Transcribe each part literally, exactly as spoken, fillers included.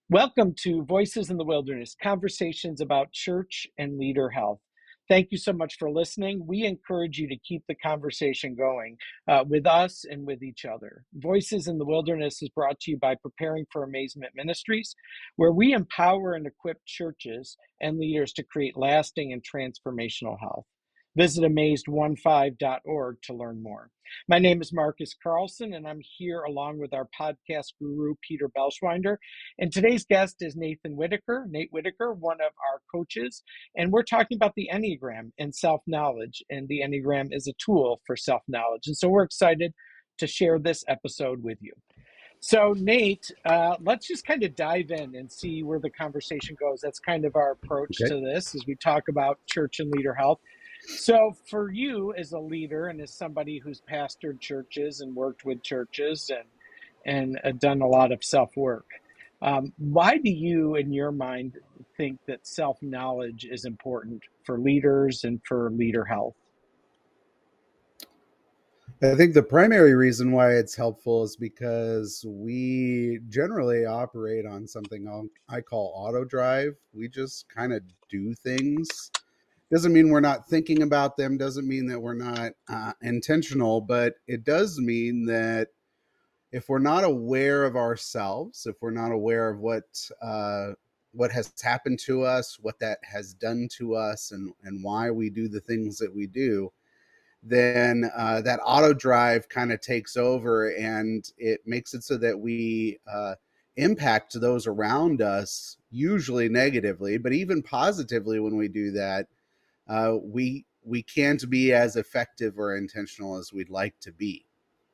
Welcome to Voices in the Wilderness, conversations about church and leader health. Thank you so much for listening. We encourage you to keep the conversation going uh, with us and with each other. Voices in the Wilderness is brought to you by Preparing for Amazement Ministries, where we empower and equip churches and leaders to create lasting and transformational health. Visit amazed fifteen dot org to learn more. My name is Marcus Carlson, and I'm here along with our podcast guru, Peter Belschwinder. And today's guest is Nathan Whitaker, Nate Whitaker, one of our coaches. And we're talking about the Enneagram and self-knowledge. And the Enneagram is a tool for self-knowledge. And so we're excited to share this episode with you. So Nate, uh, let's just kind of dive in and see where the conversation goes. That's kind of our approach Okay. to this as we talk about church and leader health. So for you as a leader and as somebody who's pastored churches and worked with churches and and uh, done a lot of self-work, um, why do you, in your mind, think that self-knowledge is important for leaders and for leader health? I think the primary reason why it's helpful is because we generally operate on something I call auto drive. We just kind of do things. Doesn't mean we're not thinking about them, doesn't mean that we're not uh, intentional, but it does mean that if we're not aware of ourselves, if we're not aware of what uh, what has happened to us, what that has done to us, and, and why we do the things that we do, then uh, that auto drive kind of takes over, and it makes it so that we uh, impact those around us, usually negatively, but even positively when we do that, uh, we we can't be as effective or intentional as we'd like to be.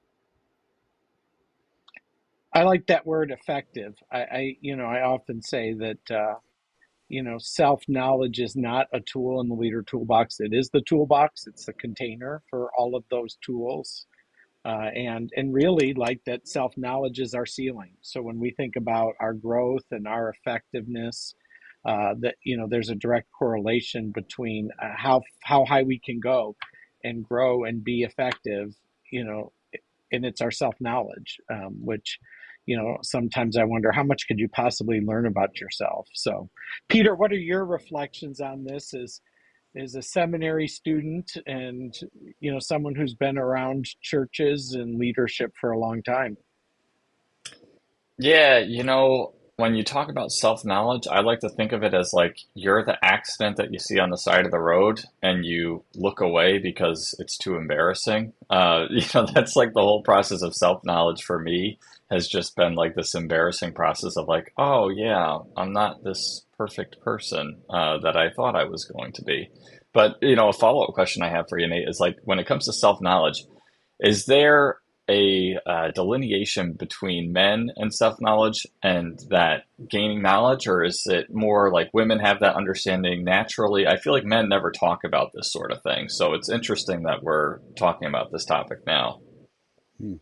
I like that word effective. I, I you know, I often say that, uh, you know, self-knowledge is not a tool in the leader toolbox. It is the toolbox. It's the container for all of those tools. Uh, and and really, like, that self-knowledge is our ceiling. So when we think about our growth and our effectiveness, uh, that, you know, there's a direct correlation between uh, how how high we can go and grow and be effective, you know, and it's our self-knowledge, um, which, you know, sometimes I wonder how much could you possibly learn about yourself. So Peter, what are your reflections on this as as a seminary student and, you know, someone who's been around churches and leadership for a long time? Yeah, you know, when you talk about self-knowledge, I like to think of it as like you're the accident that you see on the side of the road and you look away because it's too embarrassing. Uh, you know, that's like the whole process of self-knowledge for me has just been like this embarrassing process of like, oh yeah, I'm not this perfect person uh, that I thought I was going to be. But, you know, a follow-up question I have for you, Nate, is like when it comes to self-knowledge, is there a uh, delineation between men and self knowledge and that gaining knowledge, or is it more like women have that understanding naturally? I feel like men never talk about this sort of thing. So it's interesting that we're talking about this topic now. Hmm.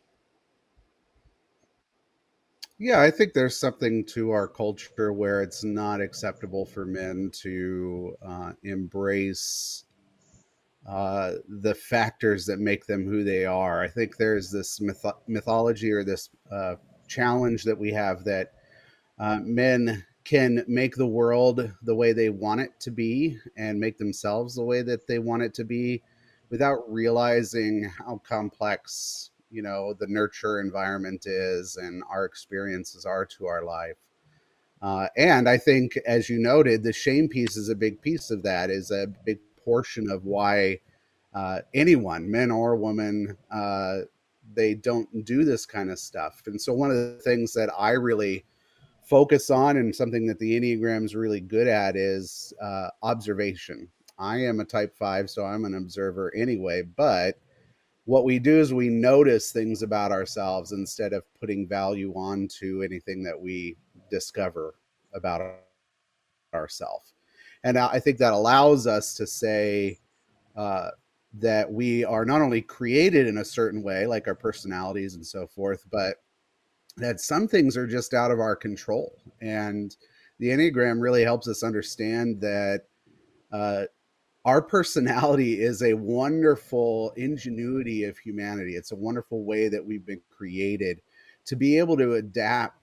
Yeah, I think there's something to our culture where it's not acceptable for men to uh, embrace uh, the factors that make them who they are. I think there's this myth- mythology or this uh, challenge that we have that uh, men can make the world the way they want it to be and make themselves the way that they want it to be without realizing how complex, you know, the nurture environment is and our experiences are to our life. Uh, and I think, as you noted, the shame piece is a big piece of that, is a big portion of why uh, anyone, men or women, uh, they don't do this kind of stuff. And so one of the things that I really focus on and something that the Enneagram is really good at is uh, observation. I am a type five, so I'm an observer anyway, but what we do is we notice things about ourselves instead of putting value onto anything that we discover about ourselves. And I think that allows us to say uh, that we are not only created in a certain way, like our personalities and so forth, but that some things are just out of our control. And the Enneagram really helps us understand that uh, our personality is a wonderful ingenuity of humanity. It's a wonderful way that we've been created to be able to adapt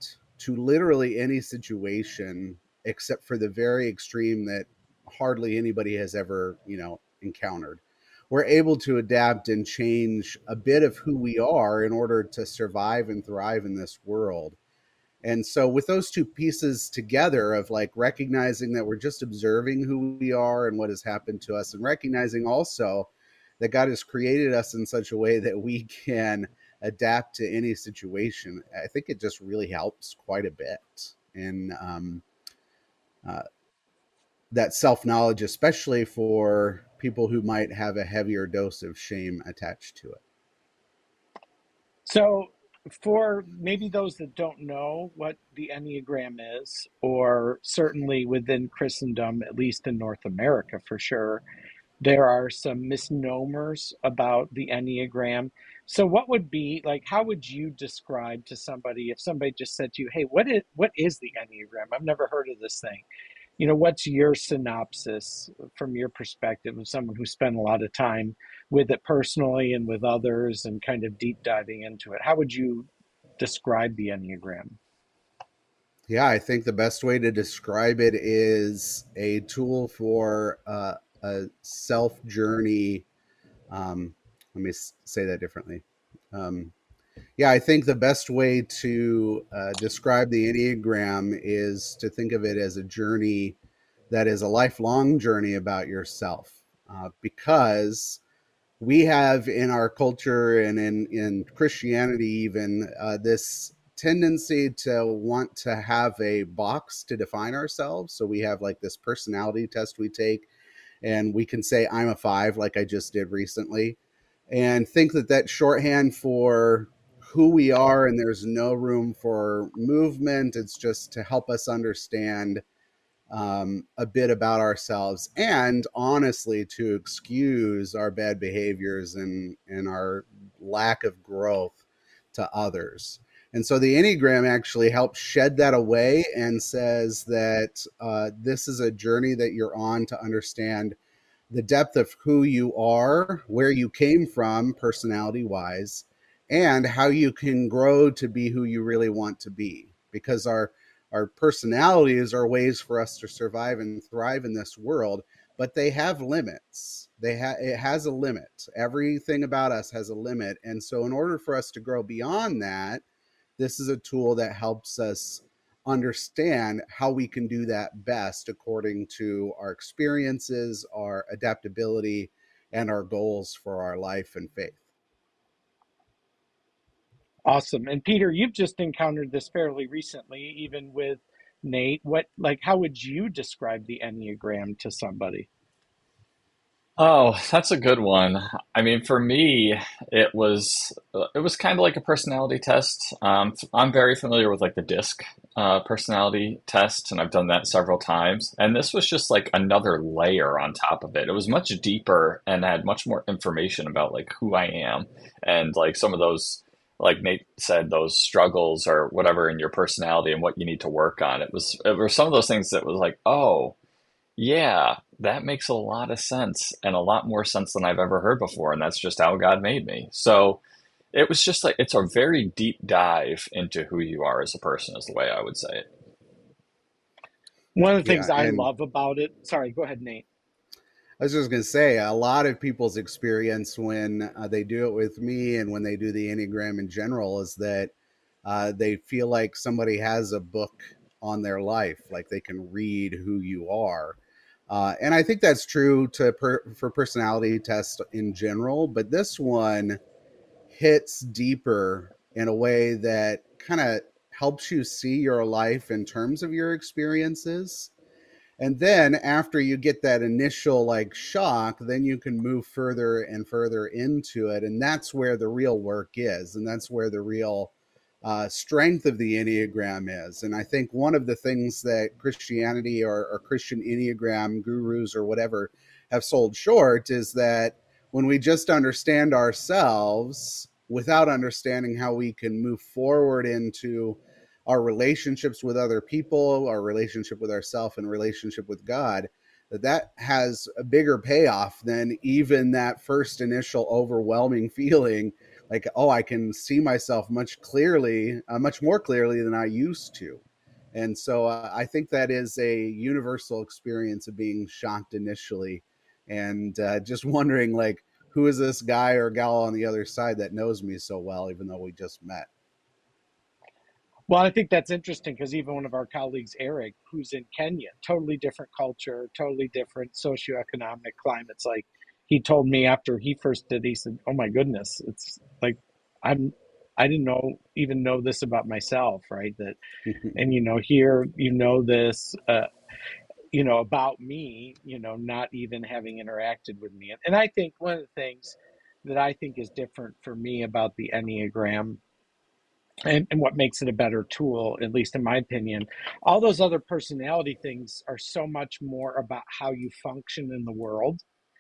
to literally any situation except for the very extreme that hardly anybody has ever, you know, encountered. We're able to adapt and change a bit of who we are in order to survive and thrive in this world. And so with those two pieces together of like recognizing that we're just observing who we are and what has happened to us, and recognizing also that God has created us in such a way that we can adapt to any situation, I think it just really helps quite a bit. And um, uh, that self-knowledge, especially for people who might have a heavier dose of shame attached to it. So, for maybe those that don't know what the Enneagram is, or certainly within Christendom, at least in North America for sure, there are some misnomers about the Enneagram. So, what would be like, how would you describe to somebody if somebody just said to you, hey, what is, what is the Enneagram? I've never heard of this thing. You know, what's your synopsis from your perspective of someone who spent a lot of time with it personally and with others and kind of deep diving into it? How would you describe the Enneagram? Yeah, I think the best way to describe it is a tool for uh, a self journey. Um, let me s- say that differently. Um, yeah, I think the best way to uh, describe the Enneagram is to think of it as a journey that is a lifelong journey about yourself, uh, because we have in our culture and in, in Christianity even uh, this tendency to want to have a box to define ourselves. So we have like this personality test we take, and we can say I'm a five, like I just did recently, and think that that's shorthand for who we are, and there's no room for movement. It's just to help us understand um, a bit about ourselves, and honestly to excuse our bad behaviors and and our lack of growth to others. And so the Enneagram actually helps shed that away and says that uh, this is a journey that you're on to understand the depth of who you are, where you came from personality wise, and how you can grow to be who you really want to be. Because our our personalities are ways for us to survive and thrive in this world, but they have limits. They ha- it has a limit. Everything about us has a limit. And so in order for us to grow beyond that, this is a tool that helps us understand how we can do that best according to our experiences, our adaptability, and our goals for our life and faith. Awesome. And Peter, you've just encountered this fairly recently, even with Nate. What, like, how would you describe the Enneagram to somebody? Oh, that's a good one. I mean, for me, it was uh, it was kind of like a personality test. Um, I'm very familiar with like the DISC uh, personality test, and I've done that several times. And this was just like another layer on top of it. It was much deeper and had much more information about like who I am and like some of those, like Nate said, those struggles or whatever in your personality and what you need to work on. It was it were some of those things that was like, oh. Yeah, that makes a lot of sense and a lot more sense than I've ever heard before. And that's just how God made me. So it was just like, it's a very deep dive into who you are as a person, is the way I would say it. One of the things Yeah, I and love about it, sorry, go ahead, Nate. I was just going to say, a lot of people's experience when uh, they do it with me and when they do the Enneagram in general is that uh, they feel like somebody has a book on their life, like they can read who you are. Uh, and I think that's true to per, for personality tests in general, but this one hits deeper in a way that kind of helps you see your life in terms of your experiences. And then after you get that initial like shock, then you can move further and further into it. And that's where the real work is. And that's where the real uh, strength of the Enneagram is. And I think one of the things that Christianity or, or Christian Enneagram gurus or whatever have sold short is that when we just understand ourselves without understanding how we can move forward into our relationships with other people, our relationship with ourselves, and relationship with God, that that has a bigger payoff than even that first initial overwhelming feeling like, oh, I can see myself much clearly, uh, much more clearly than I used to. And so uh, I think that is a universal experience of being shocked initially and uh, just wondering, like, who is this guy or gal on the other side that knows me so well, even though we just met? Well, I think that's interesting because even one of our colleagues, Eric, who's in Kenya, totally different culture, totally different socioeconomic climates. Like he told me after he first did, he said, "Oh my goodness, it's like I'm, I didn't know even know this about myself, right? That and you know here you know this, uh, you know about me, you know, not even having interacted with me." And I think one of the things that I think is different for me about the Enneagram and, and what makes it a better tool, at least in my opinion, all those other personality things are so much more about how you function in the world,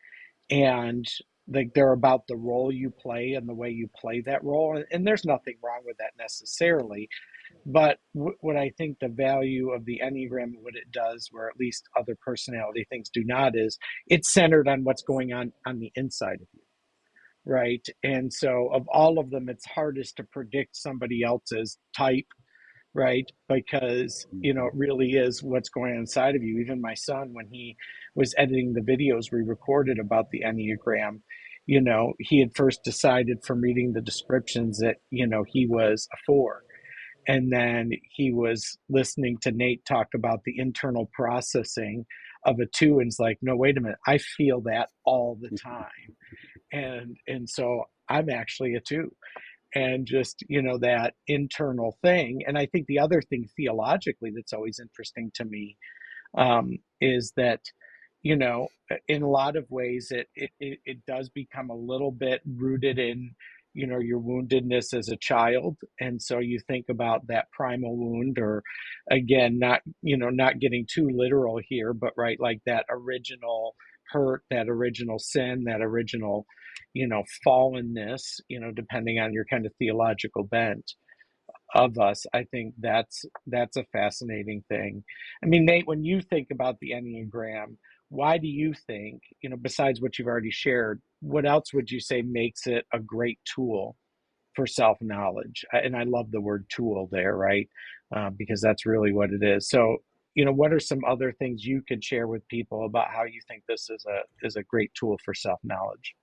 and like they're about the role you play and the way you play that role. And, and there's nothing wrong with that necessarily. But w- what I think the value of the Enneagram, what it does, where at least other personality things do not, is it's centered on what's going on on the inside of you, right? And so, of all of them, it's hardest to predict somebody else's type, right? Because, you know, it really is what's going on inside of you. Even my son, when he was editing the videos we recorded about the Enneagram, you know, he had first decided from reading the descriptions that, you know, he was a four. And then he was listening to Nate talk about the internal processing of a two, and it's like, no, wait a minute, I feel that all the time. And and so I'm actually a two, and just, you know, that internal thing. And I think the other thing theologically that's always interesting to me, um, is that, you know, in a lot of ways it, it it it does become a little bit rooted in, you know, your woundedness as a child. And so you think about that primal wound, or again, not, you know, not getting too literal here, but right, like that original hurt, that original sin, that original, you know, fallenness, you know, depending on your kind of theological bent of us. I think that's that's a fascinating thing. I mean, Nate, when you think about the Enneagram, why do you think, you know, besides what you've already shared, what else would you say makes it a great tool for self-knowledge? And I love the word tool there, right? Uh, because that's really what it is. So, you know, what are some other things you could share with people about how you think this is a is a great tool for self-knowledge?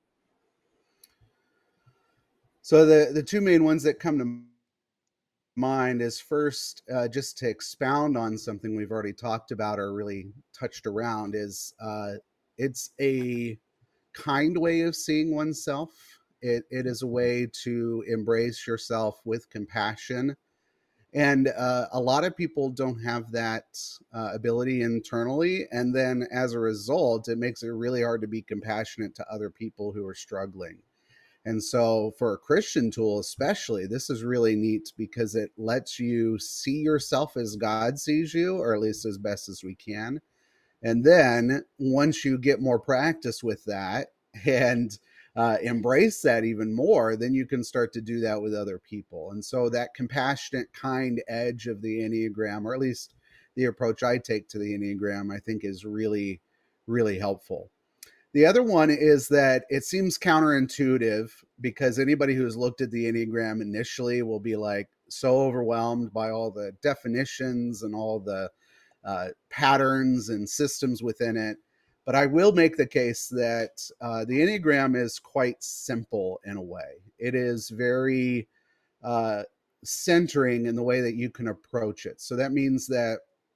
So the the two main ones that come to mind is first, uh, just to expound on something we've already talked about or really touched around, is uh, it's a kind way of seeing oneself. It, it is a way to embrace yourself with compassion. And uh, a lot of people don't have that uh, ability internally. And then as a result, it makes it really hard to be compassionate to other people who are struggling. And so for a Christian tool, especially, this is really neat because it lets you see yourself as God sees you, or at least as best as we can. And then once you get more practice with that and uh, embrace that even more, then you can start to do that with other people. And so that compassionate, kind edge of the Enneagram, or at least the approach I take to the Enneagram, I think is really, really helpful. The other one is that it seems counterintuitive, because anybody who's looked at the Enneagram initially will be like so overwhelmed by all the definitions and all the uh, patterns and systems within it. But I will make the case that uh, the Enneagram is quite simple in a way. It is very uh, centering in the way that you can approach it. So that means that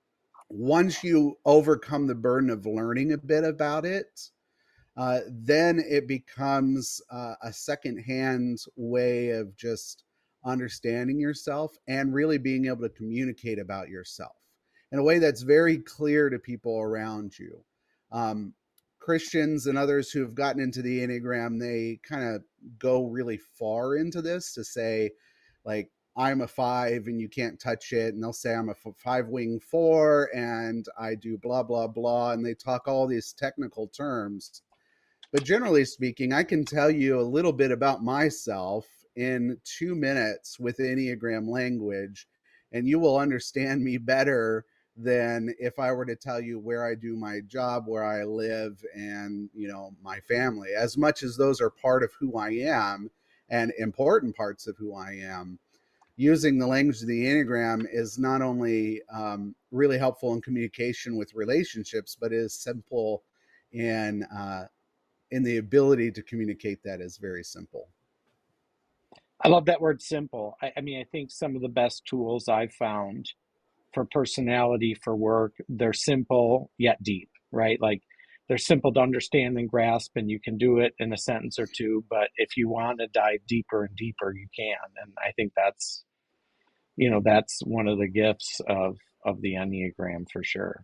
once you overcome the burden of learning a bit about it, uh, then it becomes uh, a secondhand way of just understanding yourself and really being able to communicate about yourself in a way that's very clear to people around you. Um, Christians and others who have gotten into the Enneagram, they kind of go really far into this to say, like, I'm a five and you can't touch it. And they'll say I'm a five wing four and I do blah, blah, blah. And they talk all these technical terms. But generally speaking, I can tell you a little bit about myself in two minutes with Enneagram language, and you will understand me better than if I were to tell you where I do my job, where I live, and, you know, my family. As much as those are part of who I am, and important parts of who I am, using the language of the Enneagram is not only um, really helpful in communication with relationships, but is simple in uh, in the ability to communicate that is very simple. I love that word simple. I, I mean, I think some of the best tools I've found for personality, for work, they're simple yet deep, right? Like they're simple to understand and grasp, and you can do it in a sentence or two. But if you want to dive deeper and deeper, you can. And I think that's, you know, that's one of the gifts of of the Enneagram for sure.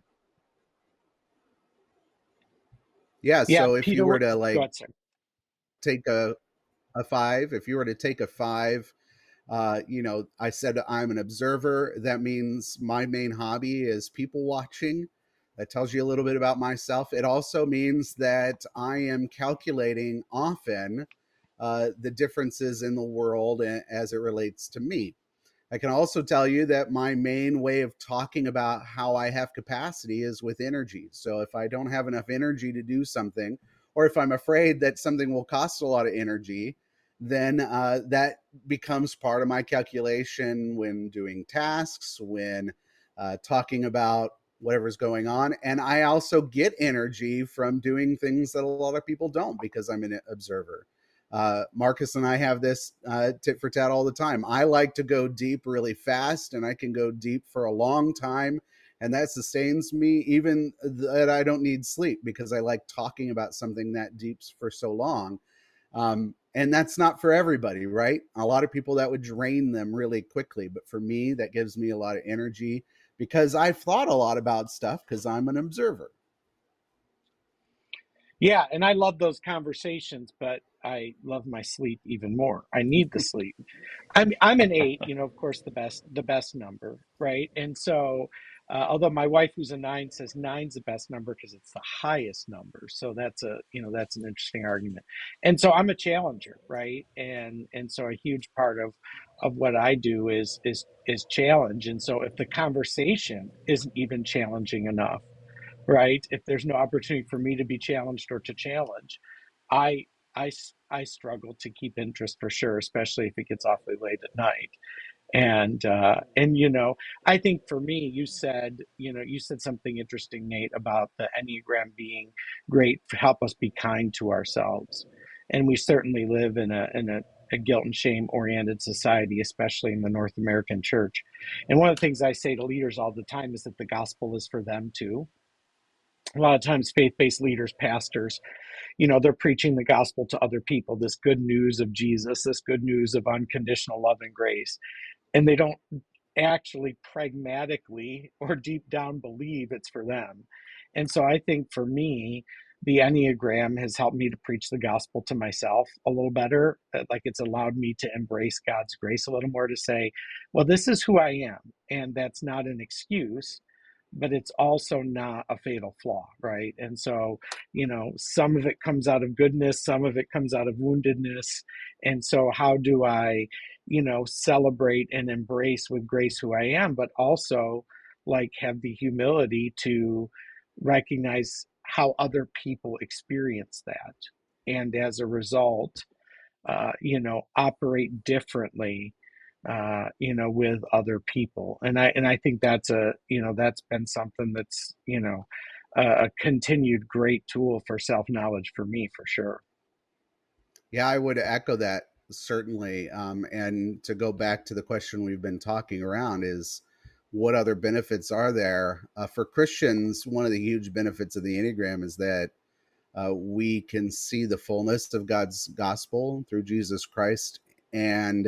Yeah. Yeah, So if Peter, you were go to like ahead, sir. take a, a five, if you were to take a five, uh, you know, I said I'm an observer. That means my main hobby is people watching. That tells you a little bit about myself. It also means that I am calculating often uh, the differences in the world as it relates to me. I can also tell you that my main way of talking about how I have capacity is with energy. So if I don't have enough energy to do something, or if I'm afraid that something will cost a lot of energy, then uh, that becomes part of my calculation when doing tasks, when uh, talking about whatever's going on. And I also get energy from doing things that a lot of people don't because I'm an observer. Uh, Marcus and I have this uh, tit for tat all the time. I like to go deep really fast, and I can go deep for a long time, and that sustains me, even that I don't need sleep because I like talking about something that deep for so long. Um, and that's not for everybody, right? A lot of people that would drain them really quickly, but for me, that gives me a lot of energy because I've thought a lot about stuff because I'm an observer. Yeah, and I love those conversations, but I love my sleep even more. I need the sleep. I'm I'm an eight, you know, of course, the best the best number, right? And so, uh, although my wife, who's a nine, says nine's the best number because it's the highest number, so that's a you know that's an interesting argument. And so I'm a challenger, right? And and so a huge part of of what I do is is is challenge. And so if the conversation isn't even challenging enough, right? If there's no opportunity for me to be challenged or to challenge, I I I struggle to keep interest for sure, especially if it gets awfully late at night. And uh, and you know, I think for me, you said you know you said something interesting, Nate, about the Enneagram being great to help us be kind to ourselves, and we certainly live in a in a a guilt and shame oriented society, especially in the North American church. And one of the things I say to leaders all the time is that the gospel is for them too. A lot of times faith-based leaders, pastors, you know, they're preaching the gospel to other people, this good news of Jesus, this good news of unconditional love and grace, and they don't actually pragmatically or deep down believe it's for them. And so I think for me, the Enneagram has helped me to preach the gospel to myself a little better. Like it's allowed me to embrace God's grace a little more, to say, well, this is who I am. And that's not an excuse, but it's also not a fatal flaw, right? And so, you know, some of it comes out of goodness, some of it comes out of woundedness. And so, how do I, you know, celebrate and embrace with grace who I am, but also like have the humility to recognize how other people experience that. And as a result, uh, you know, operate differently, uh, you know, with other people. And I and I think that's a you know that's been something that's you know a, a continued great tool for self knowledge for me for sure. Yeah, I would echo that certainly. Um, and to go back to the question we've been talking around is what other benefits are there? Uh, for Christians, one of the huge benefits of the Enneagram is that uh, we can see the fullness of God's gospel through Jesus Christ. And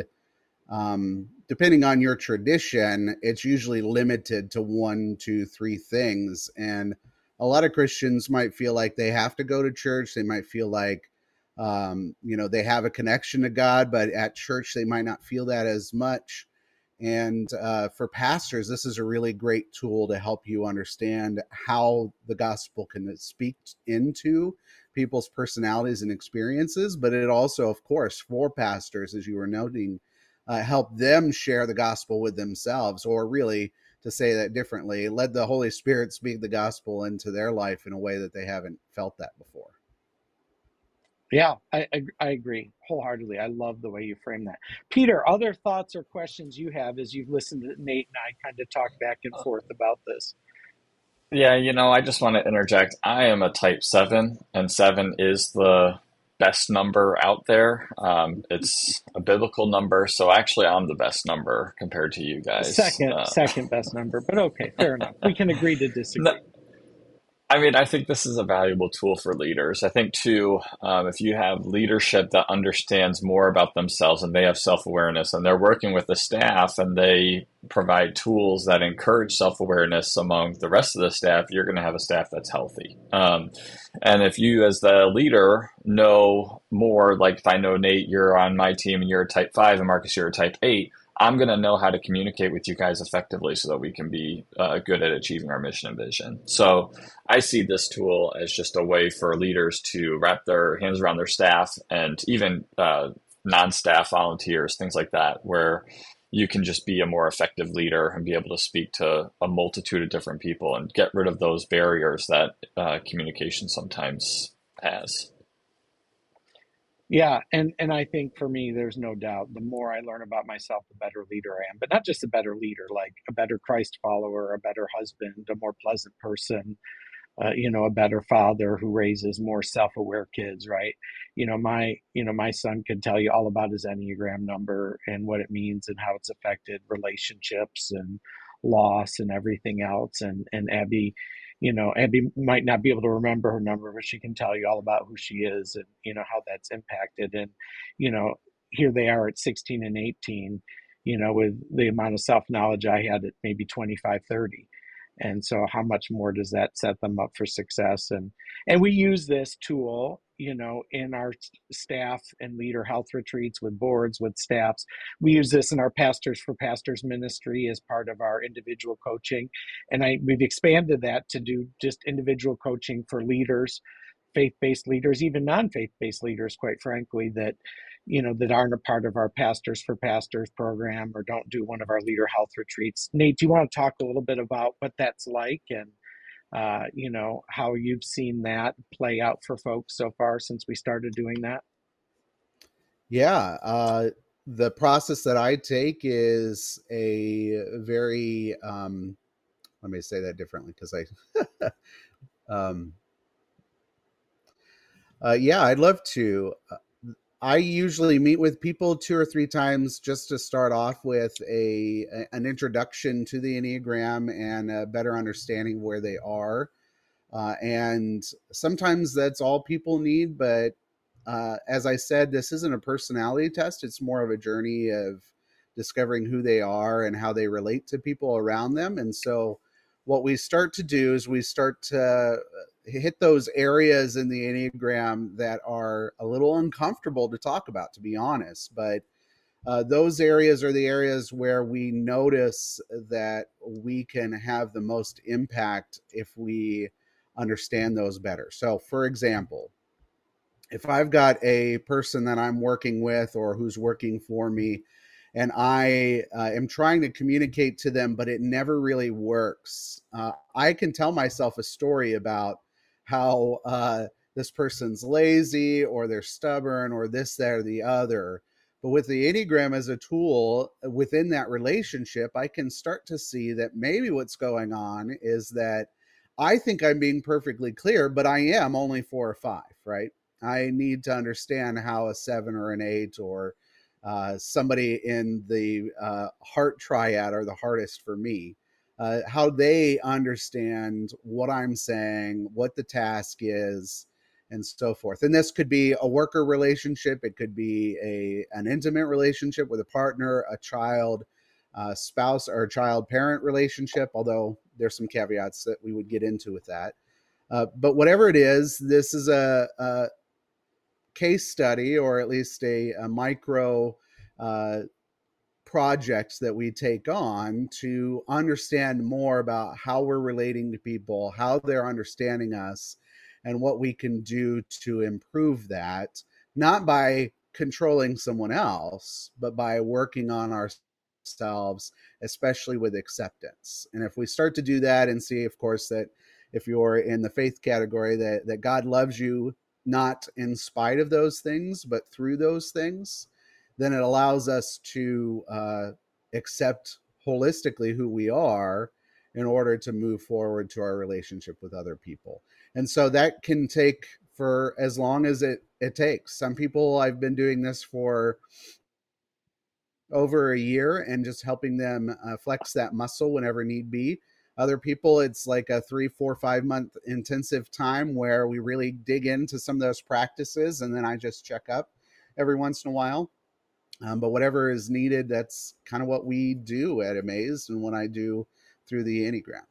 um, depending on your tradition, it's usually limited to one, two, three things. And a lot of Christians might feel like they have to go to church. They might feel like, um, you know, they have a connection to God, but at church, they might not feel that as much. And uh, for pastors, this is a really great tool to help you understand how the gospel can speak into people's personalities and experiences. But it also, of course, for pastors, as you were noting, uh, help them share the gospel with themselves, or really, to say that differently, let the Holy Spirit speak the gospel into their life in a way that they haven't felt that before. Yeah, I, I I agree wholeheartedly. I love the way you frame that. Peter, other thoughts or questions you have as you've listened to Nate and I kind of talk back and forth about this? Yeah, you know, I just want to interject. I am a type seven, and seven is the best number out there. Um, it's a biblical number, so actually, I'm the best number compared to you guys. Second, Uh, second best number, but okay, fair enough. We can agree to no, disagree. I mean, I think this is a valuable tool for leaders. I think, too, um, if you have leadership that understands more about themselves and they have self awareness and they're working with the staff and they provide tools that encourage self awareness among the rest of the staff, you're going to have a staff that's healthy. Um, and if you, as the leader, know more, like if I know Nate, you're on my team and you're a type five, and Marcus, you're a type eight. I'm going to know how to communicate with you guys effectively so that we can be uh, good at achieving our mission and vision. So I see this tool as just a way for leaders to wrap their hands around their staff and even uh, non-staff volunteers, things like that, where you can just be a more effective leader and be able to speak to a multitude of different people and get rid of those barriers that uh, communication sometimes has. Yeah, and and I think for me, there's no doubt. The more I learn about myself, the better leader I am. But not just a better leader, like a better Christ follower, a better husband, a more pleasant person, uh, you know, a better father who raises more self-aware kids, right? You know, my, you know, my son could tell you all about his Enneagram number and what it means and how it's affected relationships and loss and everything else. And and Abby, you know, Abby might not be able to remember her number, but she can tell you all about who she is and, you know, how that's impacted. And, you know, here they are at sixteen and eighteen, you know, with the amount of self-knowledge I had at maybe twenty-five, thirty. And so how much more does that set them up for success? And and we use this tool, you know, in our staff and leader health retreats with boards, with staffs. We use this in our Pastors for Pastors ministry as part of our individual coaching. And I we've expanded that to do just individual coaching for leaders, faith-based leaders, even non-faith-based leaders, quite frankly, that you know that aren't a part of our Pastors for Pastors program or don't do one of our leader health retreats. Nate, do you want to talk a little bit about what that's like and uh, you know how you've seen that play out for folks so far since we started doing that? Yeah, uh, the process that I take is a very um, let me say that differently because I um, uh, yeah, I'd love to. I usually meet with people two or three times just to start off with a an introduction to the Enneagram and a better understanding of where they are. Uh, and sometimes that's all people need. But uh, as I said, this isn't a personality test. It's more of a journey of discovering who they are and how they relate to people around them. And so what we start to do is we start to hit those areas in the Enneagram that are a little uncomfortable to talk about, to be honest. But uh, those areas are the areas where we notice that we can have the most impact if we understand those better. So, for example, if I've got a person that I'm working with or who's working for me, and I uh, am trying to communicate to them, but it never really works, uh, I can tell myself a story about how uh, this person's lazy or they're stubborn or this, that, or the other. But with the Enneagram as a tool within that relationship, I can start to see that maybe what's going on is that I think I'm being perfectly clear, but I am only four or five, right? I need to understand how a seven or an eight or uh, somebody in the uh, heart triad are the hardest for me, uh, how they understand what I'm saying, what the task is, and so forth. And this could be a worker relationship. It could be a an intimate relationship with a partner, a child, uh, spouse, or a child-parent relationship, although there's some caveats that we would get into with that. Uh, but whatever it is, this is a, a case study, or at least a, a micro uh, project that we take on to understand more about how we're relating to people, how they're understanding us, and what we can do to improve that, not by controlling someone else, but by working on ourselves, especially with acceptance. And if we start to do that and see, of course, that if you're in the faith category, that, that God loves you not in spite of those things, but through those things, then it allows us to uh, accept holistically who we are in order to move forward to our relationship with other people. And so that can take for as long as it, it takes. Some people, I've been doing this for over a year and just helping them uh, flex that muscle whenever need be. Other people, it's like a three, four, five month intensive time where we really dig into some of those practices, and then I just check up every once in a while. Um, but whatever is needed, that's kind of what we do at Amazed, and what I do through the Enneagram.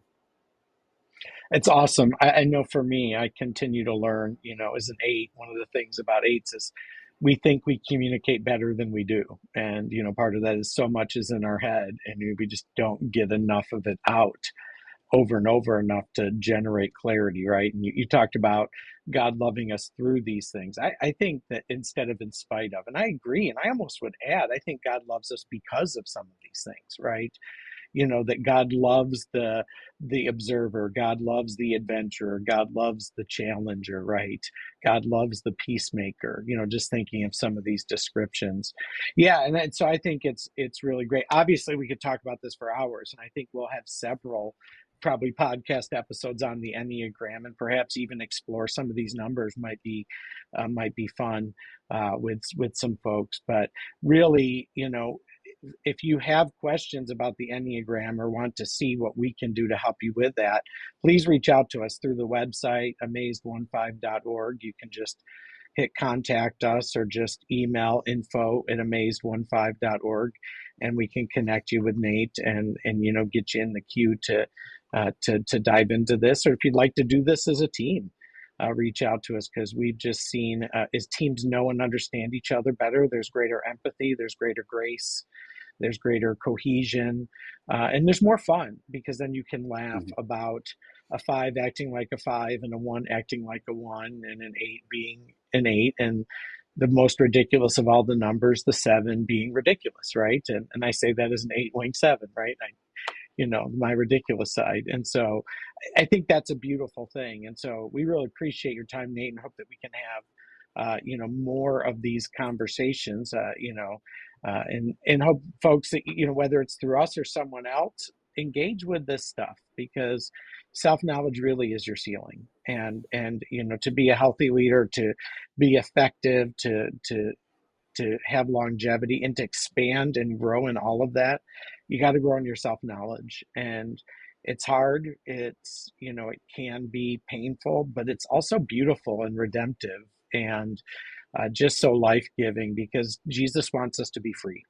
It's awesome. I, I know for me, I continue to learn, you know, as an eight, one of the things about eights is we think we communicate better than we do. And, you know, part of that is so much is in our head and we just don't get enough of it out over and over enough to generate clarity, right? And you, you talked about God loving us through these things. I, I think that instead of in spite of, and I agree, and I almost would add, I think God loves us because of some of these things, right? You know, that God loves the the observer, God loves the adventurer, God loves the challenger, right? God loves the peacemaker, you know, just thinking of some of these descriptions. Yeah, and, and so I think it's it's really great. Obviously, we could talk about this for hours, and I think we'll have several probably podcast episodes on the Enneagram, and perhaps even explore some of these numbers might be uh, might be fun uh, with with some folks. But really, you know, if you have questions about the Enneagram or want to see what we can do to help you with that, please reach out to us through the website, amazed fifteen dot org. You can just hit contact us or just email info at amazed fifteen dot org, and we can connect you with Nate and, and you know, get you in the queue to, uh, to, to dive into this. Or if you'd like to do this as a team, uh, reach out to us, because we've just seen uh, as teams know and understand each other better, there's greater empathy, there's greater grace, there's greater cohesion, uh, and there's more fun, because then you can laugh Mhm. about a five acting like a five and a one acting like a one and an eight being an eight, and the most ridiculous of all the numbers, the seven, being ridiculous, right? And, and I say that as an eight wing seven, right? I, you know, my ridiculous side. And so I think that's a beautiful thing. And so we really appreciate your time, Nate, and hope that we can have, uh, you know, more of these conversations, uh, you know, uh, and, and hope folks that, you know, whether it's through us or someone else, engage with this stuff, because self-knowledge really is your ceiling. And, and, you know, to be a healthy leader, to be effective, to, to, to have longevity and to expand and grow in all of that, you got to grow in your self-knowledge. And it's hard. It's, you know, it can be painful, but it's also beautiful and redemptive, and uh, just so life-giving, because Jesus wants us to be free.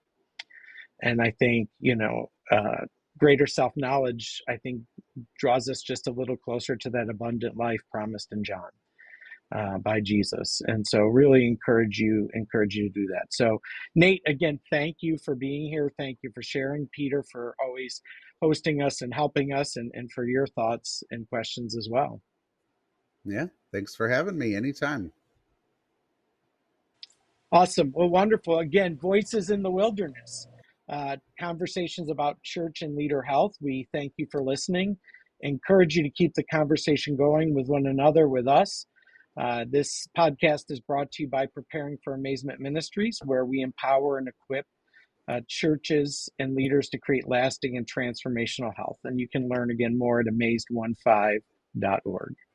And I think, you know, uh, greater self-knowledge, I think, draws us just a little closer to that abundant life promised in John. Uh, by Jesus. And so really encourage you, encourage you to do that. So Nate, again, thank you for being here. Thank you for sharing. Peter, for always hosting us and helping us, and, and for your thoughts and questions as well. Yeah. Thanks for having me anytime. Awesome. Well, wonderful. Again, Voices in the Wilderness, uh, conversations about church and leader health. We thank you for listening. Encourage you to keep the conversation going with one another, with us. Uh, this podcast is brought to you by Preparing for Amazement Ministries, where we empower and equip uh, churches and leaders to create lasting and transformational health. And you can learn again more at amazed fifteen dot org.